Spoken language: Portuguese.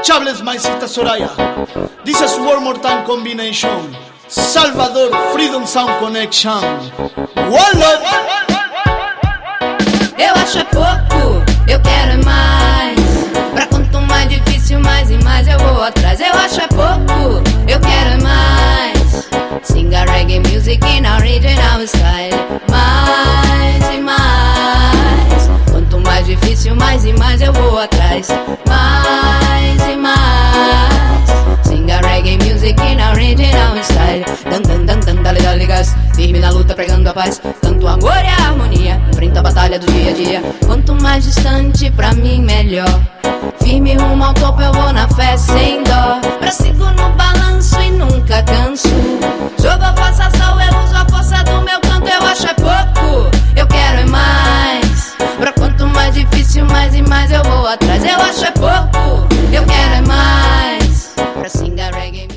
Chables, my sister Soraya. This is one more time combination. Salvador Freedom Sound Connection. One love. Eu acho é pouco, eu quero é mais. Pra quanto mais difícil, mais e mais eu vou atrás. Eu acho é pouco, eu quero é mais. Sing a reggae music in original style. Mais e mais. Quanto mais difícil, mais e mais eu vou atrás. Mais e mais. Sing a reggae music in original style. Dan dan dan dan, dale dale gás. Firme na luta pregando a paz. Tanto amor e a harmonia. Enfrenta a batalha do dia a dia. Quanto mais distante pra mim melhor. Firme rumo ao topo eu vou na fé sem dó. Prossigo no balanço e nunca canso. Jogo a força sol, eu uso a força do meu canto. Eu acho é pouco, eu quero é mais. Pra quanto mais difícil, mais e mais eu vou atrás. Eu acho é pouco, eu quero é mais. Pra singar reggae.